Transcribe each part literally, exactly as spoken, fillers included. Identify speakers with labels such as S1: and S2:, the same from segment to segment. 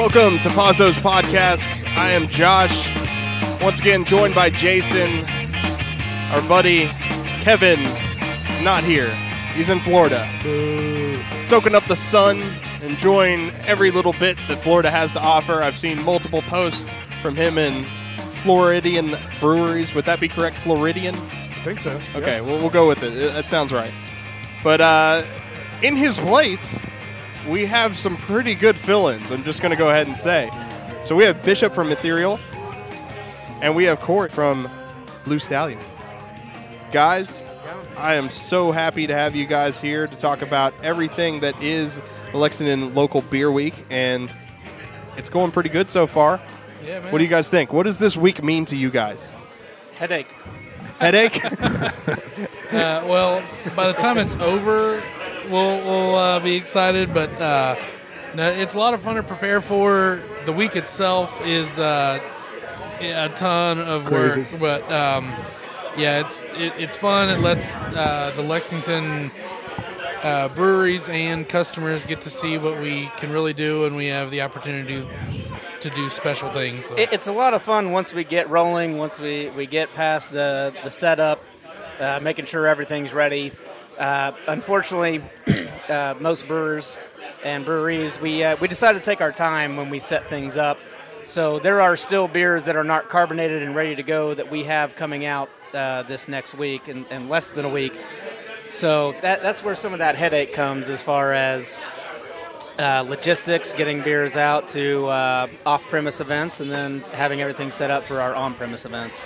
S1: Welcome to Pazzo's Podcast. I am Josh, once again joined by Jason. Our buddy Kevin is not here. He's in Florida. Boo. Soaking up the sun, enjoying every little bit that Florida has to offer. I've seen multiple posts from him in Floridian breweries. Would that be correct? Floridian?
S2: I think so.
S1: Okay,
S2: yeah.
S1: well, we'll go with it. That sounds right. But uh, in his place, we have some pretty good fill-ins, I'm just going to go ahead and say. So we have Bishop from Ethereal, and we have Court from Blue Stallion. Guys, I am so happy to have you guys here to talk about everything that is the Lexington Local Beer Week, and it's going pretty good so far.
S2: Yeah, man.
S1: What do you guys think? What does this week mean to you guys?
S3: Headache.
S1: Headache?
S2: uh, well, by the time it's over, we'll, we'll uh, be excited, but uh, no, it's a lot of fun to prepare for. The week itself is uh, a ton of
S4: Crazy.
S2: work, but um, yeah, it's it, it's fun. It lets uh, the Lexington uh, breweries and customers get to see what we can really do, and we have the opportunity to do special things. So.
S3: It, it's a lot of fun once we get rolling, once we, we get past the, the setup, uh, making sure everything's ready. Uh, unfortunately, uh, most brewers and breweries, we uh, we decided to take our time when we set things up. So there are still beers that are not carbonated and ready to go that we have coming out uh, this next week in, in less than a week. So that that's where some of that headache comes as far as uh, logistics, getting beers out to uh, off-premise events, and then having everything set up for our on-premise events.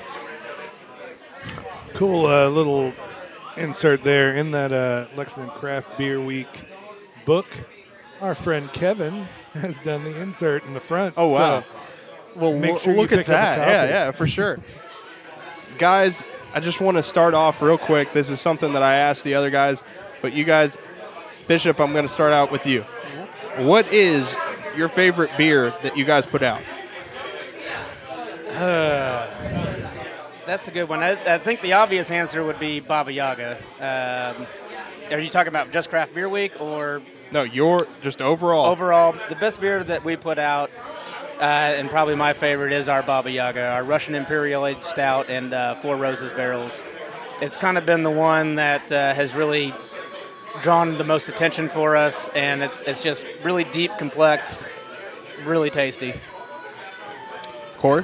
S4: Cool uh, little insert there in that uh, Lexington Craft Beer Week book. Our friend Kevin has done the insert in the front.
S1: Oh, wow.
S4: So
S1: Well,
S4: make
S1: lo-
S4: sure
S1: look
S4: you
S1: at
S4: pick up a
S1: that.
S4: copy.
S1: Yeah, yeah, for sure. Guys, I just want to start off real quick. This is something that I asked the other guys, but you guys, Bishop, I'm going to start out with you. What is your favorite beer that you guys put out?
S3: Uh, that's a good one. I, I think the obvious answer would be Baba Yaga. Um, are you talking about just Craft Beer Week or
S1: No, your just overall.
S3: overall? The best beer that we put out, uh, and probably my favorite, is our Baba Yaga, our Russian Imperial Aged Stout and uh, Four Roses barrels. It's kind of been the one that uh, has really drawn the most attention for us, and it's it's just really deep, complex, really tasty.
S1: Corey?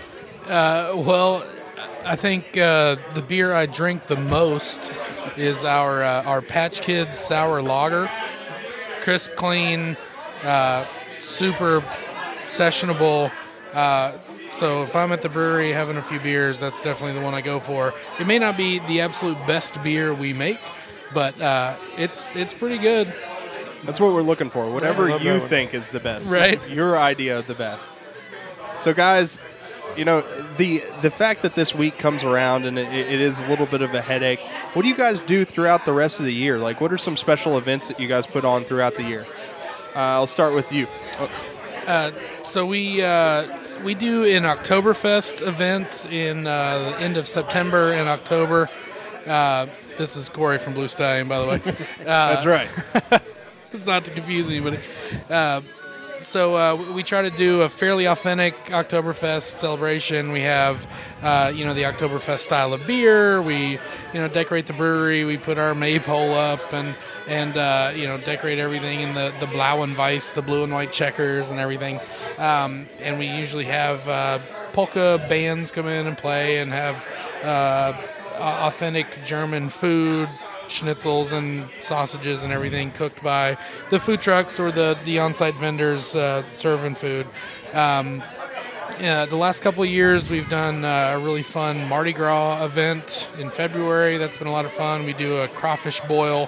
S2: Uh, well, I think uh, the beer I drink the most is our uh, our Patch Kids Sour Lager. It's crisp, clean, uh, super sessionable. Uh, so if I'm at the brewery having a few beers, that's definitely the one I go for. It may not be the absolute best beer we make, but uh, it's it's pretty good.
S1: That's what we're looking for. Whatever
S4: I love
S1: you
S4: that one.
S1: think is the best.
S2: Right.
S1: Your idea of the best. So, guys, you know, the the fact that this week comes around and it, it is a little bit of a headache, what do you guys do throughout the rest of the year? Like, what are some special events that you guys put on throughout the year? Uh, I'll start with you. Oh,
S2: Uh, so we uh, we do an Oktoberfest event in uh, the end of September and October. Uh, this is Corey from Blue Stallion, by the way. Uh,
S1: That's right.
S2: It's not to confuse anybody. Uh, so uh, we try to do a fairly authentic Oktoberfest celebration. We have, uh, you know, the Oktoberfest style of beer. We, you know, decorate the brewery. We put our maypole up and and uh, you know, decorate everything in the the blau and weiß, the blue and white checkers and everything. Um, and we usually have uh, polka bands come in and play and have uh, authentic German food, schnitzels and sausages and everything cooked by the food trucks or the, the on-site vendors uh, serving food. Um, yeah, the last couple of years we've done uh, a really fun Mardi Gras event in February. That's been a lot of fun. We do a crawfish boil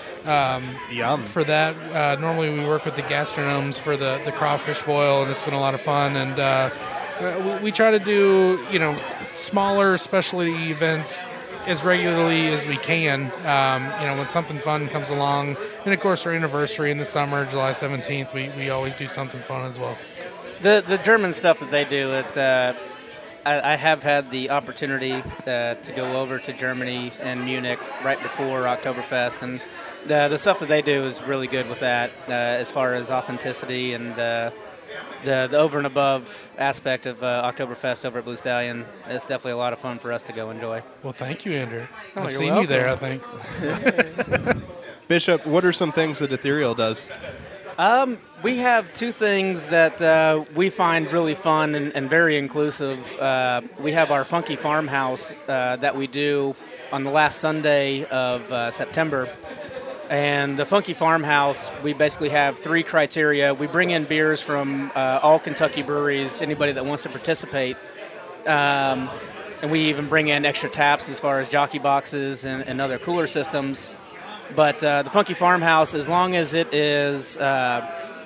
S2: um,
S1: Yum.
S2: for that. Uh, normally we work with the gastronomes for the, the crawfish boil, and it's been a lot of fun. And uh, we, we try to do, you know, smaller specialty events as regularly as we can, um, you know, when something fun comes along. And, of course, our anniversary in the summer, July seventeenth, we, we always do something fun as well.
S3: The the German stuff that they do, it, uh, I, I have had the opportunity uh, to go over to Germany and Munich right before Oktoberfest, and the, the stuff that they do is really good with that uh, as far as authenticity and uh, the the over and above aspect of uh, Oktoberfest over at Blue Stallion is definitely a lot of fun for us to go enjoy.
S2: Well, thank you, Andrew.
S1: Oh,
S2: I've
S1: you're
S2: seen
S1: welcome.
S2: you there, I think.
S1: Bishop, what are some things that Ethereal does?
S3: Um, we have two things that uh, we find really fun and, and very inclusive. Uh, we have our Funky Farmhouse uh, that we do on the last Sunday of uh, September. And the Funky Farmhouse, we basically have three criteria. We bring in beers from uh, all Kentucky breweries, anybody that wants to participate. Um, and we even bring in extra taps as far as jockey boxes and, and other cooler systems. But uh, the Funky Farmhouse, as long as it is uh,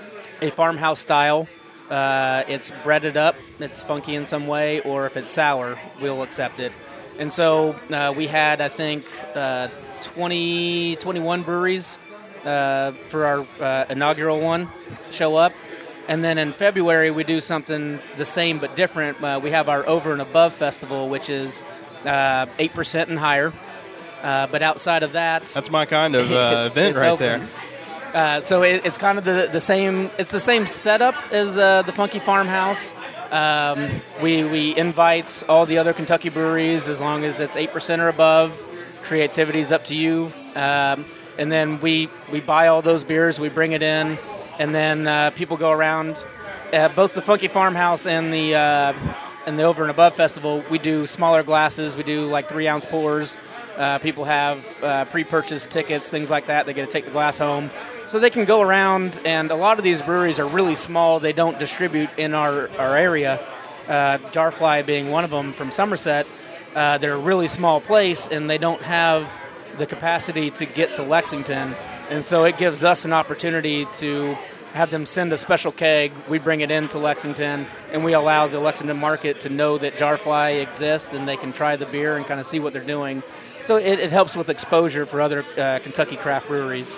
S3: a farmhouse style, uh, it's breaded up, it's funky in some way, or if it's sour, we'll accept it. And so uh, we had, I think, uh, twenty, twenty-one breweries uh, for our uh, inaugural one show up. And then in February, we do something the same but different. Uh, we have our Over and Above Festival, which is uh, eight percent and higher. Uh, but outside of that,
S1: That's my kind of uh,
S3: it's,
S1: event
S3: it's
S1: right
S3: open.
S1: there.
S3: Uh, so it, it's kind of the, the same. It's the same setup as uh, the Funky Farmhouse. Um, we we invite all the other Kentucky breweries as long as it's eight percent or above. Creativity's up to you. Um, and then we we buy all those beers, we bring it in, and then uh, people go around. Uh, both the Funky Farmhouse and the uh, and the Over and Above Festival, we do smaller glasses. We do like three ounce pours. Uh, people have uh, pre-purchased tickets, things like that. They get to take the glass home. So they can go around, and a lot of these breweries are really small. They don't distribute in our, our area, uh, Jarfly being one of them from Somerset. Uh, they're a really small place, and they don't have the capacity to get to Lexington. And so it gives us an opportunity to have them send a special keg. We bring it into Lexington, and we allow the Lexington market to know that Jarfly exists, and they can try the beer and kind of see what they're doing. So it, it helps with exposure for other uh, Kentucky craft breweries.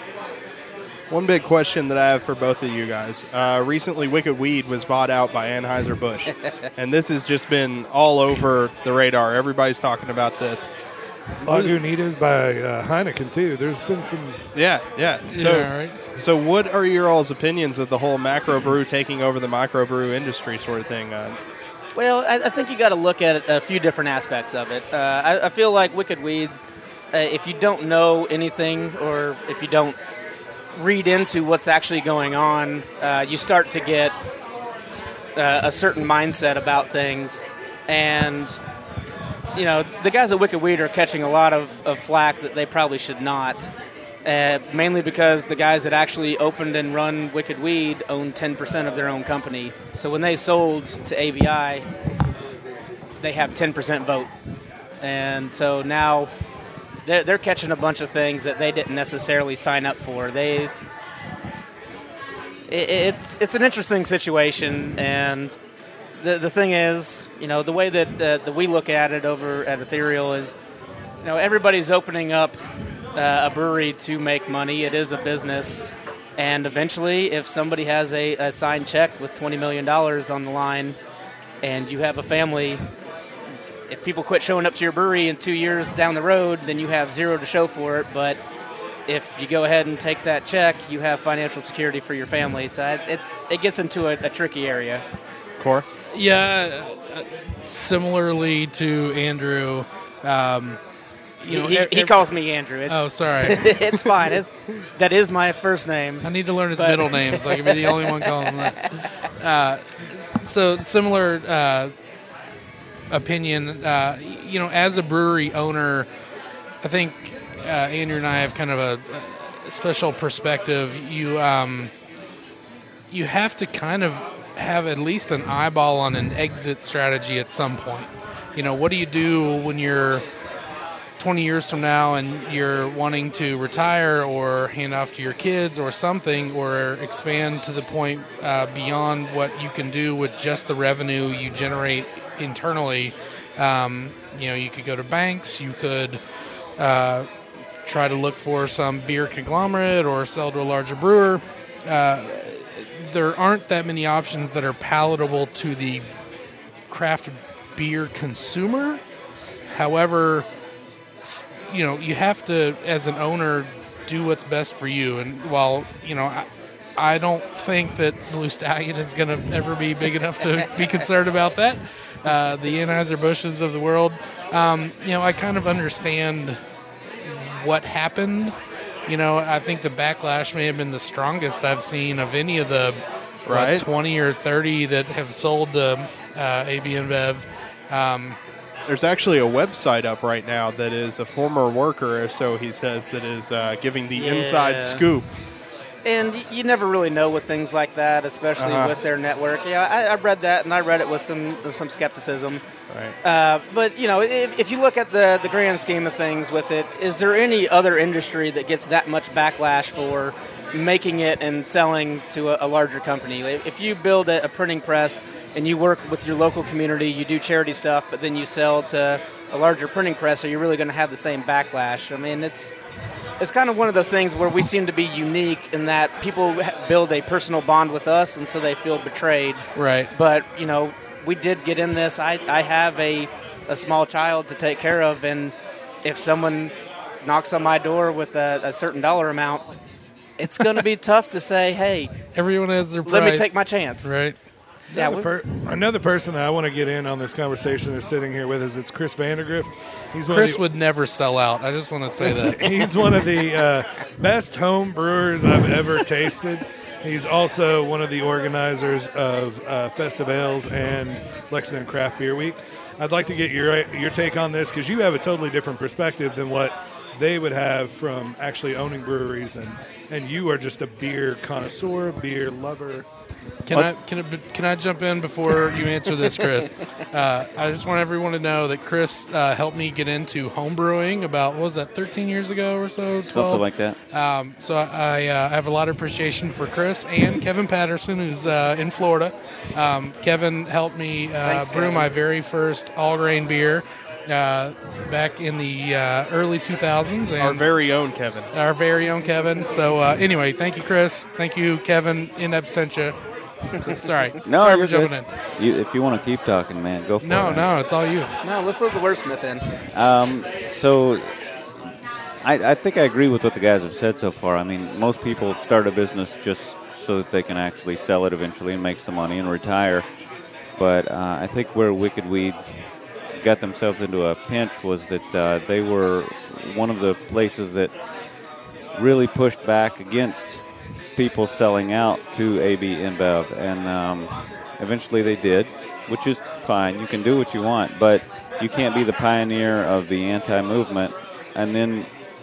S1: One big question that I have for both of you guys. Uh, recently, Wicked Weed was bought out by Anheuser-Busch, and this has just been all over the radar. Everybody's talking about this.
S4: Lagunitas by uh, Heineken, too. There's been some...
S1: Yeah, yeah. So,
S2: Yeah, right.
S1: so what are your all's opinions of the whole macro brew taking over the microbrew industry sort of thing? Uh,
S3: Well, I, I think you got to look at a few different aspects of it. Uh, I, I feel like Wicked Weed, uh, if you don't know anything or if you don't read into what's actually going on, uh, you start to get uh, a certain mindset about things. And, you know, the guys at Wicked Weed are catching a lot of, of flack that they probably should not. Uh, mainly because the guys that actually opened and run Wicked Weed own ten percent of their own company. So when they sold to A B I, they have ten percent vote. And so now they're, they're catching a bunch of things that they didn't necessarily sign up for. They, it, it's it's an interesting situation, and the the thing is, you know, the way that, uh, that we look at it over at Ethereal is, you know, everybody's opening up Uh, a brewery to make money. It is a business, and eventually if somebody has a, a signed check with twenty million dollars on the line and you have a family, if people quit showing up to your brewery in two years down the road, then you have zero to show for it. But if you go ahead and take that check, you have financial security for your family. So it's it gets into a, a tricky area.
S1: Core?
S2: Yeah, uh, similarly to Andrew, um, you know,
S3: he,
S2: e-
S3: he
S2: ev-
S3: calls me Andrew. It,
S2: Oh, sorry.
S3: it's fine. It's, that is my first name.
S2: I need to learn his
S3: But-
S2: middle name so I can be the only one calling him that. Uh, so similar uh, opinion. Uh, you know, as a brewery owner, I think uh, Andrew and I have kind of a, a special perspective. You um, you have to kind of have at least an eyeball on an exit strategy at some point. You know, what do you do when you're twenty years from now and you're wanting to retire or hand off to your kids or something, or expand to the point uh, beyond what you can do with just the revenue you generate internally? Um, you know, you could go to banks, you could uh, try to look for some beer conglomerate or sell to a larger brewer. Uh, there aren't that many options that are palatable to the craft beer consumer. However, you know, you have to, as an owner, do what's best for you. And while, you know, I, I don't think that Blue Stallion is going to ever be big enough to be concerned about that. Uh, the Anheuser-Busch's of the world. Um, you know, I kind of understand what happened. You know, I think the backlash may have been the strongest I've seen of any of the what,
S1: Right.
S2: twenty or thirty that have sold to uh, A B InBev. Um,
S1: There's actually a website up right now that is a former worker, or so he says, that is uh, giving the
S3: Yeah.
S1: inside scoop.
S3: And y- you never really know with things like that, especially
S1: Uh-huh.
S3: with their network. Yeah, I, I read that, and I read it with some with some skepticism.
S1: Right.
S3: Uh, but you know, if, if you look at the the grand scheme of things with it, is there any other industry that gets that much backlash for making it and selling to a, a larger company? If you build a, a printing press and you work with your local community, you do charity stuff, but then you sell to a larger printing press, are you really going to have the same backlash? I mean, it's it's kind of one of those things where we seem to be unique in that people ha- build a personal bond with us, and so they feel betrayed.
S2: right.
S3: But, you know, we did get in this. I, I have a, a small child to take care of, and if someone knocks on my door with a, a certain dollar amount, it's going to be tough to say, hey,
S2: Everyone has their price.
S3: let me take my chance.
S2: Right.
S3: Yeah,
S4: Another,
S3: we-
S4: per- another person that I want to get in on this conversation is sitting here with us. It's Chris Vandergrift. He's one
S2: Chris
S4: of the,
S2: would never sell out. I just want to say that.
S4: He's one of the uh, best home brewers I've ever tasted. He's also one of the organizers of uh, Festivals and Lexington Craft Beer Week. I'd like to get your your take on this because you have a totally different perspective than what they would have from actually owning breweries, and, and you are just a beer connoisseur, beer lover.
S2: Can I can I, can I jump in before you answer this, Chris? Uh, I just want everyone to know that Chris uh, helped me get into home brewing about, what was that, thirteen years ago or so? twelve?
S5: Something like that.
S2: Um, so I uh, have a lot of appreciation for Chris and Kevin Patterson, who's uh, in Florida. Um, Kevin helped me uh,
S3: Thanks,
S2: brew
S3: Kevin.
S2: my very first all-grain beer uh, back in the uh, early two thousands. And
S1: Our very own Kevin.
S2: our very own Kevin. So uh, anyway, thank you, Chris. Thank you, Kevin in absentia. So- Sorry.
S5: No,
S2: Sorry
S5: you're
S2: for jumping
S5: good.
S2: in.
S5: You, if you want to keep talking, man, go for
S2: No,
S5: it.
S2: no, it's all you.
S3: No, let's let the wordsmith in.
S5: Um, so I, I think I agree with what the guys have said so far. I mean, most people start a business just so that they can actually sell it eventually and make some money and retire. But uh, I think where Wicked Weed got themselves into a pinch was that uh, they were one of the places that really pushed back against people selling out to A B InBev, and um, eventually they did, which is fine. You can do what you want, but you can't be the pioneer of the anti-movement and then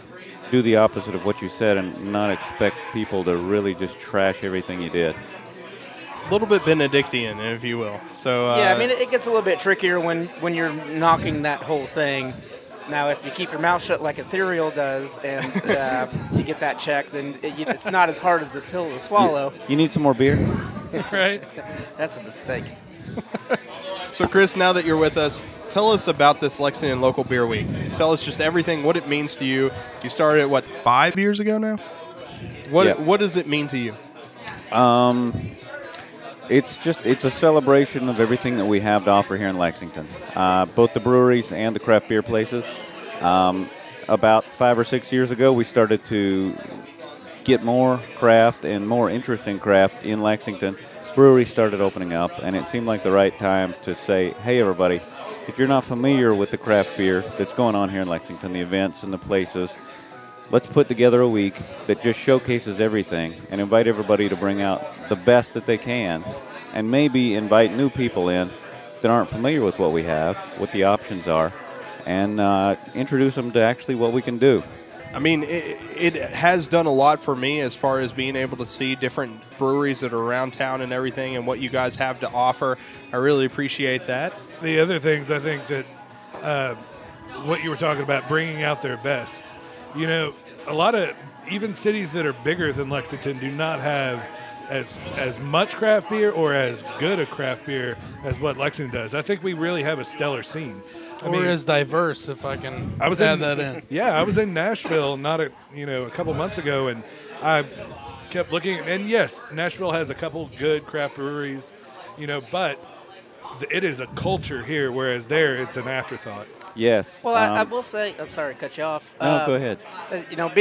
S5: do the opposite of what you said and not expect people to really just trash everything you did.
S1: A little bit Benedictine, if you will. So uh,
S3: Yeah, I mean, it, it gets a little bit trickier when, when you're knocking that whole thing. Now, if you keep your mouth shut like Ethereal does and uh, you get that check, then it, you- it's not as hard as a pill to swallow.
S5: You need some more beer?
S2: Right?
S3: That's a mistake.
S1: So, Chris, now that you're with us, tell us about this Lexington Local Beer Week. Tell us just everything, what it means to you. You started it, what, five years ago now? What
S5: Yeah.
S1: What does it mean to you?
S5: It's just it's a celebration of everything that we have to offer here in Lexington, uh, both the breweries and the craft beer places. Um, about five or six years ago, we started to get more craft and more interest in craft in Lexington. Breweries started opening up, and it seemed like the right time to say, hey, everybody, if you're not familiar with the craft beer that's going on here in Lexington, the events and the places, let's put together a week that just showcases everything and invite everybody to bring out the best that they can, and maybe invite new people in that aren't familiar with what we have, what the options are, and uh, introduce them to actually what we can do.
S1: I mean, it, it has done a lot for me as far as being able to see different breweries that are around town and everything and what you guys have to offer. I really appreciate that.
S4: The other things I think that uh, what you were talking about, bringing out their best. You know, a lot of even cities that are bigger than Lexington do not have as as much craft beer or as good a craft beer as what Lexington does. I think we really have a stellar scene. I
S2: Or
S4: mean,
S2: as diverse, if I can
S4: I was
S2: add
S4: in,
S2: that in.
S4: Yeah, I was in Nashville not a you know a couple months ago, and I kept looking. And yes, Nashville has a couple good craft breweries, you know, but th- it is a culture here, whereas there it's an afterthought.
S5: Yes.
S3: Well, I, I
S5: um,
S3: will say, I'm sorry to cut you off.
S5: No,
S3: Uh,
S5: go ahead.
S3: uh, You know, being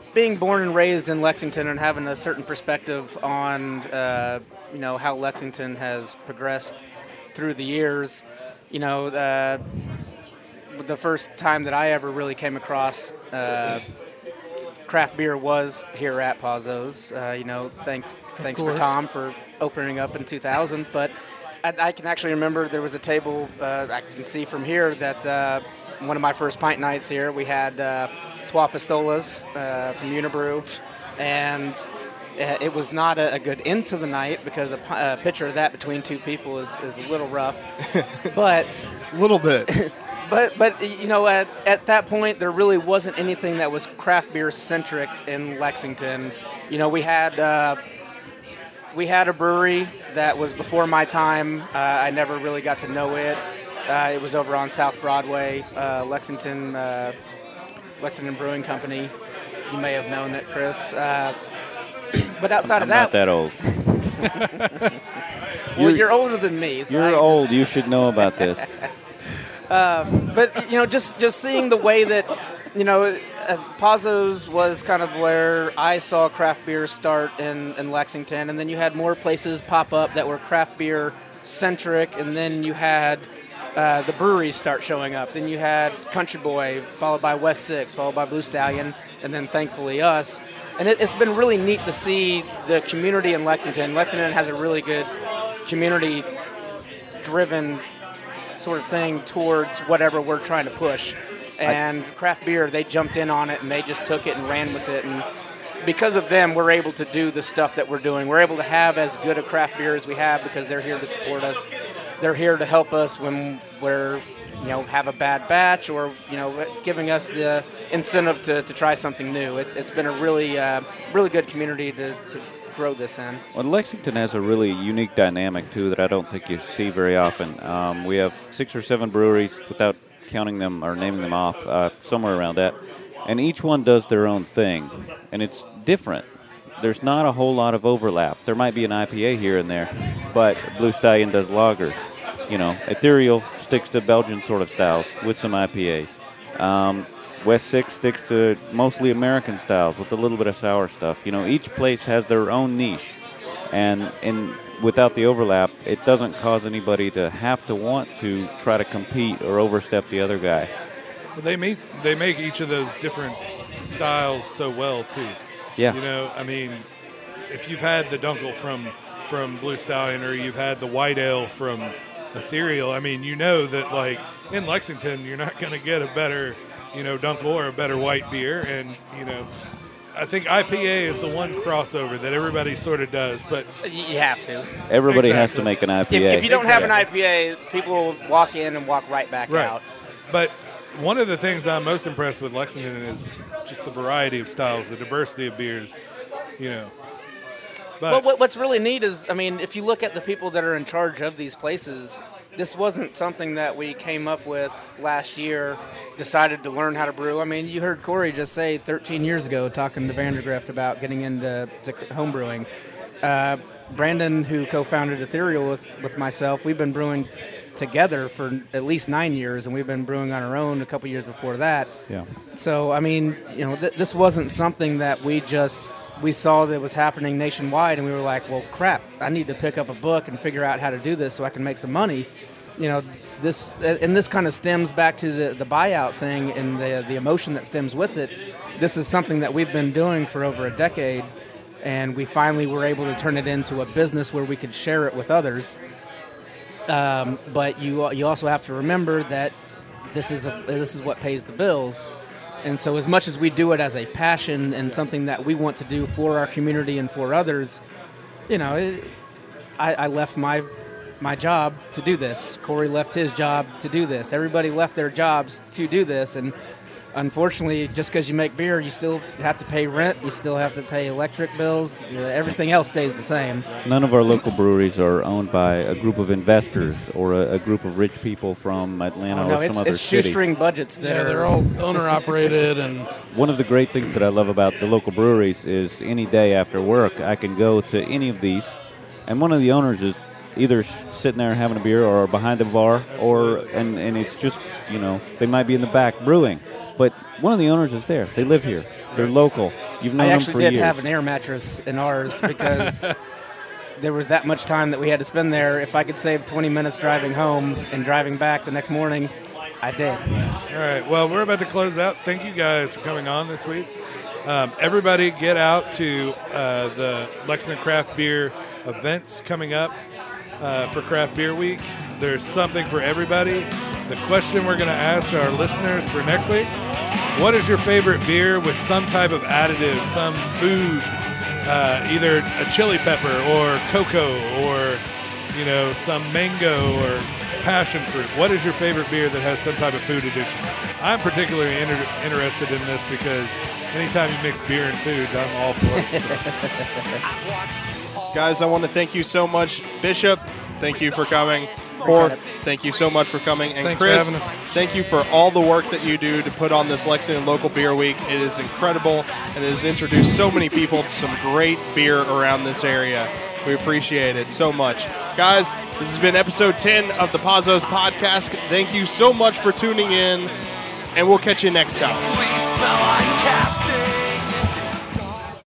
S3: being born and raised in Lexington and having a certain perspective on, uh, you know, how Lexington has progressed through the years, you know, uh, the first time that I ever really came across uh, craft beer was here at Pazzo's. Uh, you know, thank, thanks for Tom for opening up in two thousand. But I, I can actually remember there was a table, uh, I can see from here, that uh, one of my first pint nights here, we had uh, Trois Pistolas uh, from Unibrew, and it was not a, a good end to the night because a, a picture of that between two people is, is a little rough. But
S1: A little bit.
S3: But, but you know, at, at that point, there really wasn't anything that was craft beer centric in Lexington. You know, we had uh, we had a brewery that was before my time. Uh, I never really got to know it. Uh, it was over on South Broadway, uh, Lexington, uh, Lexington Brewing Company. You may have known it, Chris. Uh, but outside
S5: I'm
S3: of
S5: not
S3: that,
S5: that old.
S3: well,
S5: you're-
S3: you're older than me. So I
S5: You're
S3: just-
S5: old. You should know about this.
S3: But you know, just just seeing the way that, you know, uh, Pazzo's was kind of where I saw craft beer start in, in Lexington, and then you had more places pop up that were craft beer centric, and then you had uh, the breweries start showing up. Then you had Country Boy, followed by West Six, followed by Blue Stallion, and then thankfully us. And it, it's been really neat to see the community in Lexington. Lexington has a really good community-driven sort of thing towards whatever we're trying to push. And craft beer, they jumped in on it and they just took it and ran with it. And because of them, we're able to do the stuff that we're doing. We're able to have as good a craft beer as we have because they're here to support us. They're here to help us when we're, you know, have a bad batch, or, you know, giving us the incentive to, to try something new. It, it's been a really, uh, really good community to, to grow this in.
S5: Well, Lexington has a really unique dynamic, too, that I don't think you see very often. Um, we have six or seven breweries, without counting them or naming them off, uh, somewhere around that. And each one does their own thing, and it's different. There's not a whole lot of overlap. There might be an I P A here and there, but Blue Stallion does lagers. You know, Ethereal sticks to Belgian sort of styles with some I P As. Um, West Six sticks to mostly American styles with a little bit of sour stuff. You know, each place has their own niche, and in without the overlap, it doesn't cause anybody to have to want to try to compete or overstep the other guy.
S4: But they make they make each of those different styles so well too.
S5: Yeah.
S4: You know, I mean, if you've had the Dunkel from from Blue Stallion, or you've had the White Ale from Ethereal, I mean, you know that, like, in Lexington, you're not going to get a better, you know, Dunkel or a better white beer. And, you know, I think I P A is the one crossover that everybody sort of does, but
S3: You have to.
S5: Everybody has to
S4: Exactly.
S5: make an I
S3: If,
S5: P A.
S3: if you don't have an I
S4: Exactly.
S3: P A, people will walk in and walk right back
S4: right.
S3: out.
S4: But one of the things I'm most impressed with Lexington is just the variety of styles, the diversity of beers, you know. But
S3: Well, what, what's really neat is, I mean, if you look at the people that are in charge of these places, this wasn't something that we came up with last year, decided to learn how to brew. I mean, you heard Corey just say thirteen years ago, talking to Vandergrift about getting into to home brewing. Uh, Brandon, who co-founded Ethereal with, with myself, we've been brewing together for at least nine years, and we've been brewing on our own a couple years before that.
S5: Yeah.
S3: So, I mean, you know, th- this wasn't something that we just, we saw that was happening nationwide, and we were like, well, crap, I need to pick up a book and figure out how to do this so I can make some money. You know, this, and this kind of stems back to the, the buyout thing and the, the emotion that stems with it. This is something that we've been doing for over a decade, and we finally were able to turn it into a business where we could share it with others. Um, but you you also have to remember that this is a, this is what pays the bills. And so as much as we do it as a passion and something that we want to do for our community and for others, you know, it, I, I left my my job to do this. Corey left his job to do this. Everybody left their jobs to do this. And unfortunately, just because you make beer, you still have to pay rent. You still have to pay electric bills. You know, everything else stays the same.
S5: None of our local breweries are owned by a group of investors or a, a group of rich people from Atlanta
S3: no,
S5: or some
S3: it's,
S5: other
S3: it's
S5: city.
S3: shoestring budgets that
S2: Yeah,
S3: are
S2: they're all owner operated, and
S5: One of the great things that I love about the local breweries is any day after work, I can go to any of these, and one of the owners is either sitting there having a beer or behind a bar, or and, and it's just, you know, they might be in the back brewing, but one of the owners is there. They live here. They're local. You've known
S3: I
S5: him
S3: actually
S5: for
S3: did
S5: years.
S3: have an air mattress in ours because there was that much time that we had to spend there. If I could save twenty minutes driving home and driving back the next morning, I did.
S4: All right. Well, we're about to close out. Thank you guys for coming on this week. Um, everybody get out to uh, the Lexington Craft Beer events coming up uh, for Craft Beer Week. There's something for everybody. The question we're going to ask our listeners for next week, what is your favorite beer with some type of additive, some food, uh, either a chili pepper or cocoa or, you know, some mango or passion fruit? What is your favorite beer that has some type of food addition? I'm particularly inter- interested in this because anytime you mix beer and food, I'm all for it. So.
S1: Guys, I want to thank you so much. Bishop, thank you for coming. Fourth, thank you so much for coming. And
S2: Thanks for
S1: Chris,
S2: having us.
S1: thank you for all the work that you do to put on this Lexington Local Beer Week. It is incredible, and it has introduced so many people to some great beer around this area. We appreciate it so much. Guys, this has been episode ten of the Pazos Podcast. Thank you so much for tuning in, and we'll catch you next time.
S6: We smell like cast